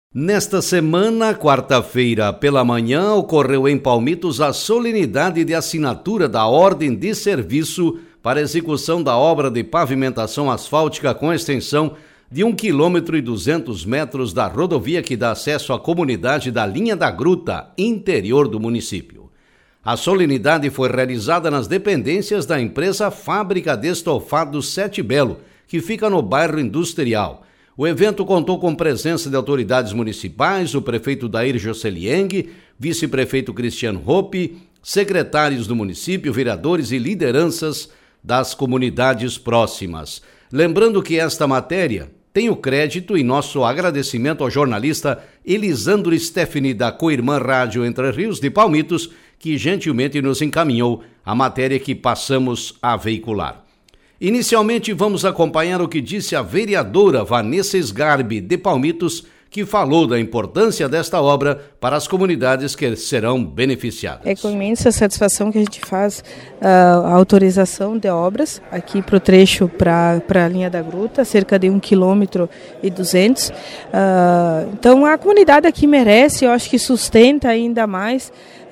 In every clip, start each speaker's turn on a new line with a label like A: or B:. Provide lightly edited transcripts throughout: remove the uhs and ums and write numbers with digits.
A: Nesta semana, quarta-feira pela manhã, ocorreu em Palmitos a solenidade de assinatura da ordem de serviço para execução da obra de pavimentação asfáltica com extensão de 1,2 km da rodovia que dá acesso à comunidade da Linha da Gruta, interior do município. A solenidade foi realizada nas dependências da empresa Fábrica de Estofados Sete Belo, que fica no bairro Industrial. O evento contou com presença de autoridades municipais, o prefeito Dair Jocelieng, vice-prefeito Cristiano Hoppe, secretários do município, vereadores e lideranças das comunidades próximas. Lembrando que esta matéria tem o crédito e nosso agradecimento ao jornalista Elisandro Stephanie da Coirmã Rádio Entre Rios de Palmitos, que gentilmente nos encaminhou a matéria que passamos a veicular. Inicialmente, vamos acompanhar o que disse a vereadora Vanessa Sgarbi, de Palmitos, que falou da importância desta obra para as comunidades que serão beneficiadas. É com imensa satisfação que a gente faz a autorização de obras aqui para o trecho para a Linha da Gruta, cerca de 1,2 km. Então a comunidade aqui merece, eu acho que sustenta ainda mais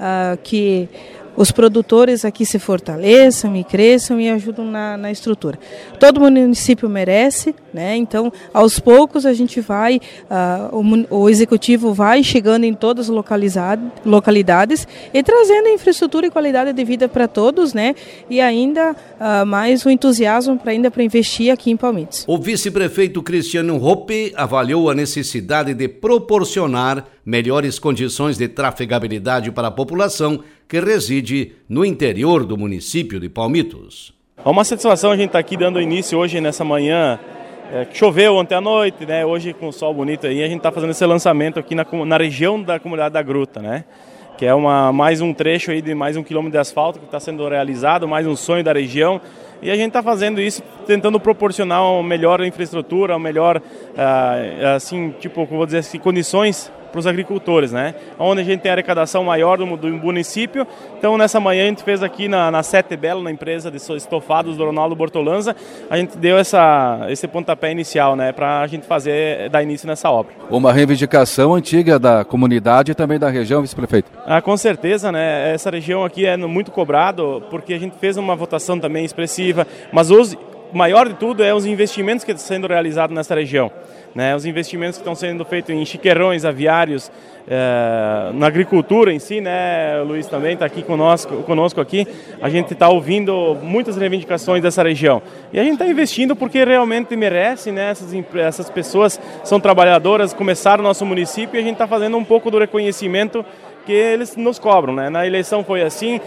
A: que os produtores aqui se fortaleçam e cresçam e ajudam na estrutura. Todo município merece, né? Então, aos poucos a gente vai, o executivo vai chegando em todas as localidades e trazendo infraestrutura e qualidade de vida para todos, né? E ainda mais o entusiasmo para investir aqui em Palmitos. O vice-prefeito Cristiano Hoppe avaliou a necessidade de proporcionar melhores condições de trafegabilidade para a população que reside no interior do município de Palmitos.
B: É uma satisfação a gente estar aqui dando início hoje nessa manhã, que choveu ontem à noite, né? Hoje com o sol bonito aí, a gente está fazendo esse lançamento aqui na região da comunidade da Gruta, né? Que é mais um trecho aí de mais 1 km de asfalto que está sendo realizado, mais um sonho da região. E a gente está fazendo isso tentando proporcionar uma melhor infraestrutura, uma melhor, vou dizer assim, condições para os agricultores, né? Onde a gente tem a arrecadação maior do município. Então, nessa manhã, a gente fez aqui na Sete Belo, na empresa de estofados do Ronaldo Bortolanza, a gente deu esse pontapé inicial, né? Para a gente dar início nessa obra.
C: Uma reivindicação antiga da comunidade e também da região, vice-prefeito?
B: Com certeza, né? Essa região aqui é muito cobrado, porque a gente fez uma votação também expressiva, mas o maior de tudo é os investimentos que estão sendo realizados nessa região. Né, os investimentos que estão sendo feitos em chiqueirões, aviários, na agricultura em si, né, o Luiz também está aqui conosco aqui, a gente está ouvindo muitas reivindicações dessa região. E a gente está investindo porque realmente merece, né, essas pessoas são trabalhadoras, começaram o nosso município e a gente está fazendo um pouco do reconhecimento que eles nos cobram, né? Na eleição foi assim,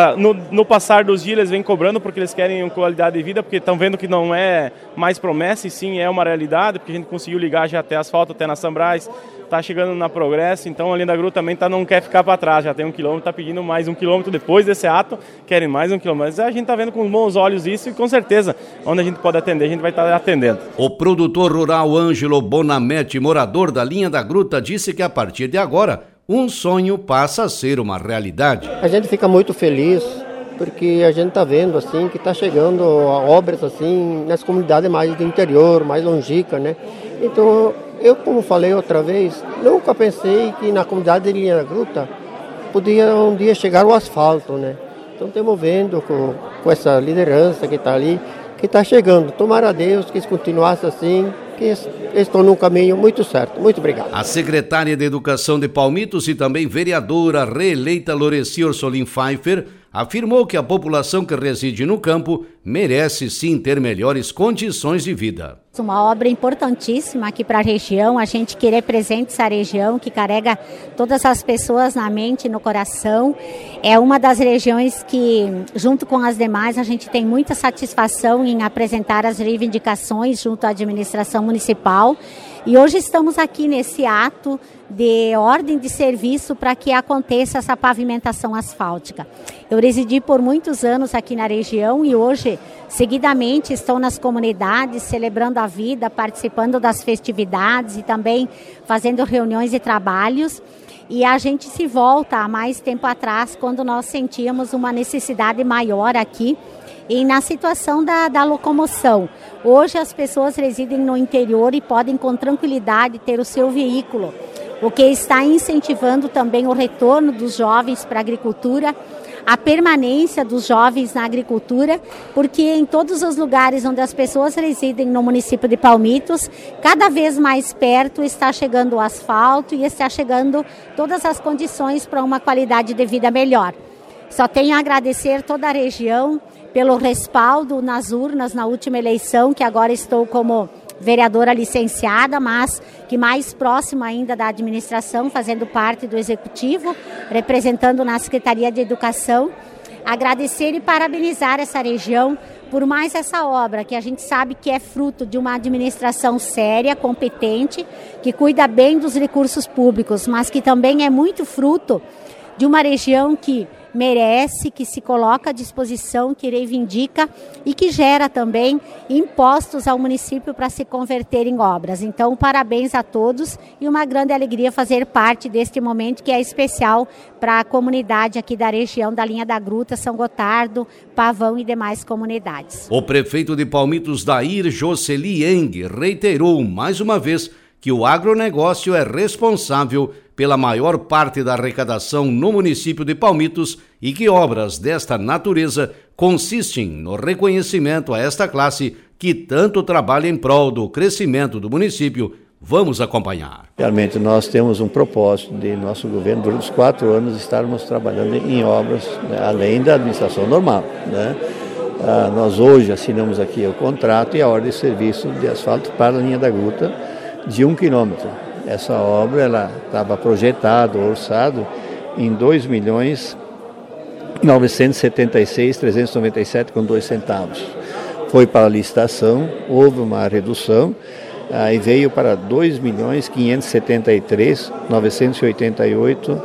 B: no passar dos dias eles vêm cobrando porque eles querem qualidade de vida, porque estão vendo que não é mais promessa e sim é uma realidade, porque a gente conseguiu ligar já até asfalto, até na Sambrais, está chegando na Progresso, então a Linha da Gruta também não quer ficar para trás, já tem 1 km, está pedindo mais 1 km depois desse ato, querem mais 1 km, mas a gente está vendo com bons olhos isso e com certeza, onde a gente pode atender, a gente vai estar atendendo.
A: O produtor rural Ângelo Bonamete, morador da Linha da Gruta, disse que a partir de agora, um sonho passa a ser uma realidade.
D: A gente fica muito feliz porque a gente está vendo assim que está chegando obras assim nas comunidades mais do interior, mais longínquas, né? Então eu, como falei outra vez, nunca pensei que na comunidade de Linha da Gruta podia um dia chegar o asfalto, né? Então estamos vendo com essa liderança que está ali, que está chegando. Tomara a Deus que isso continuasse assim, que estão num caminho muito certo. Muito obrigado.
A: A secretária de Educação de Palmitos e também vereadora reeleita Loreci Orsolim Pfeiffer afirmou que a população que reside no campo merece sim ter melhores condições de vida.
E: Uma obra importantíssima aqui para a região, a gente querer presente essa região que carrega todas as pessoas na mente e no coração. É uma das regiões que, junto com as demais, a gente tem muita satisfação em apresentar as reivindicações junto à administração municipal. E hoje estamos aqui nesse ato de ordem de serviço para que aconteça essa pavimentação asfáltica. Eu residi por muitos anos aqui na região e hoje, seguidamente, estou nas comunidades, celebrando a vida, participando das festividades e também fazendo reuniões e trabalhos. E a gente se volta a mais tempo atrás, quando nós sentíamos uma necessidade maior aqui e na situação da locomoção. Hoje as pessoas residem no interior e podem com tranquilidade ter o seu veículo o que está incentivando também o retorno dos jovens para a agricultura, a permanência dos jovens na agricultura, porque em todos os lugares onde as pessoas residem no município de Palmitos, cada vez mais perto está chegando o asfalto e está chegando todas as condições para uma qualidade de vida melhor. Só tenho a agradecer toda a região pelo respaldo nas urnas na última eleição, que agora estou como vereadora licenciada, mas que mais próxima ainda da administração, fazendo parte do executivo, representando na Secretaria de Educação. Agradecer e parabenizar essa região por mais essa obra, que a gente sabe que é fruto de uma administração séria, competente, que cuida bem dos recursos públicos, mas que também é muito fruto de uma região que merece, que se coloca à disposição, que reivindica e que gera também impostos ao município para se converter em obras. Então, parabéns a todos e uma grande alegria fazer parte deste momento que é especial para a comunidade aqui da região da Linha da Gruta, São Gotardo, Pavão e demais comunidades.
A: O prefeito de Palmitos, Dair Jocely Eng, reiterou mais uma vez que o agronegócio é responsável pela maior parte da arrecadação no município de Palmitos e que obras desta natureza consistem no reconhecimento a esta classe que tanto trabalha em prol do crescimento do município. Vamos acompanhar.
F: Realmente nós temos um propósito de nosso governo, durante os 4 anos, estarmos trabalhando em obras, né, além da administração normal, né? Nós hoje assinamos aqui o contrato e a ordem de serviço de asfalto para a Linha da Gruta de 1 quilômetro. Essa obra ela estava projetada, orçado em 2.976.397,02. Foi para a licitação, houve uma redução e veio para R$ 2.573.988,14.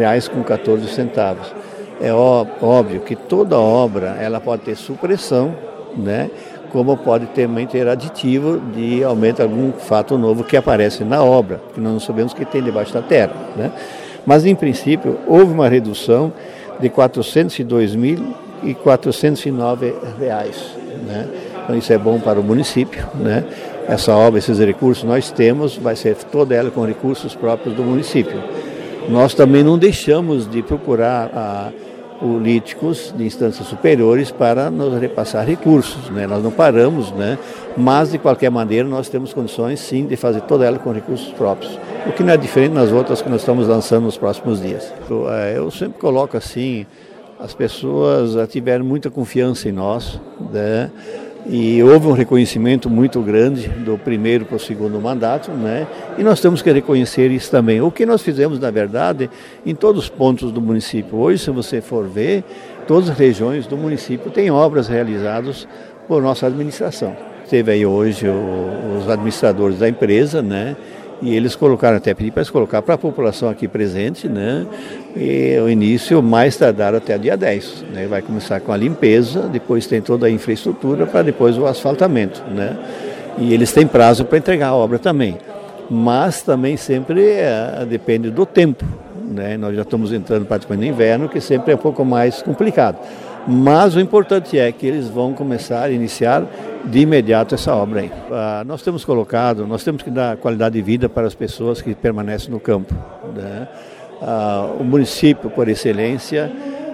F: É óbvio que toda obra ela pode ter supressão, né? Como pode também ter aditivo de aumento de algum fato novo que aparece na obra, que nós não sabemos o que tem debaixo da terra, né? Mas, em princípio, houve uma redução de R$ 402.409, né? Então, isso é bom para o município, né? Essa obra, esses recursos nós temos, vai ser toda ela com recursos próprios do município. Nós também não deixamos de procurar políticos de instâncias superiores para nos repassar recursos, né? Nós não paramos, né? Mas de qualquer maneira nós temos condições sim de fazer toda ela com recursos próprios, o que não é diferente nas outras que nós estamos lançando nos próximos dias. Eu sempre coloco assim, as pessoas tiveram muita confiança em nós, né? E houve um reconhecimento muito grande do primeiro para o segundo mandato, né? E nós temos que reconhecer isso também. O que nós fizemos, na verdade, em todos os pontos do município. Hoje, se você for ver, todas as regiões do município têm obras realizadas por nossa administração. Teve aí hoje os administradores da empresa, né? E eles colocaram, até pedir para eles colocar para a população aqui presente, né? E o início mais tardar até dia 10, né? Vai começar com a limpeza, depois tem toda a infraestrutura para depois o asfaltamento, né? E eles têm prazo para entregar a obra também, mas também sempre depende do tempo, né? Nós já estamos entrando praticamente no inverno, que sempre é um pouco mais complicado. Mas o importante é que eles vão começar a iniciar de imediato essa obra aí. Nós temos que dar qualidade de vida para as pessoas que permanecem no campo, né? O município, por excelência,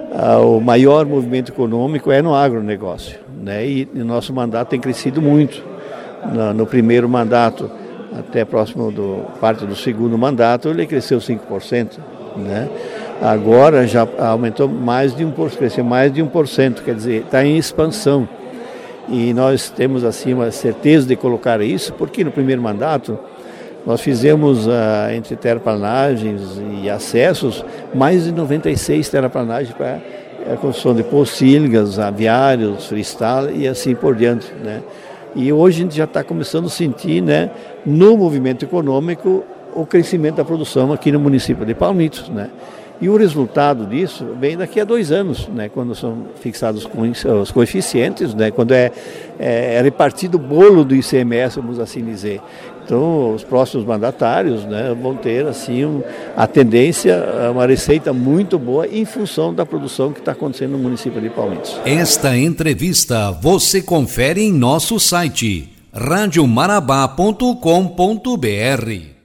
F: o maior movimento econômico é no agronegócio, né? E o nosso mandato tem crescido muito. No primeiro mandato, até próximo parte do segundo mandato, ele cresceu 5%, né? Agora já aumentou cresceu mais de 1%, quer dizer, está em expansão. E nós temos assim uma certeza de colocar isso, porque no primeiro mandato nós fizemos entre terraplanagens e acessos mais de 96 terraplanagens para a construção de pocilgas, aviários, freestyle e assim por diante, né? E hoje a gente já está começando a sentir, né, no movimento econômico o crescimento da produção aqui no município de Palmitos, né? E o resultado disso vem daqui a 2 anos, né, quando são fixados os coeficientes, né, quando é repartido o bolo do ICMS, vamos assim dizer. Então, os próximos mandatários, né, vão ter assim, a tendência a uma receita muito boa em função da produção que está acontecendo no município de Palmitos.
A: Esta entrevista você confere em nosso site radiomarabá.com.br.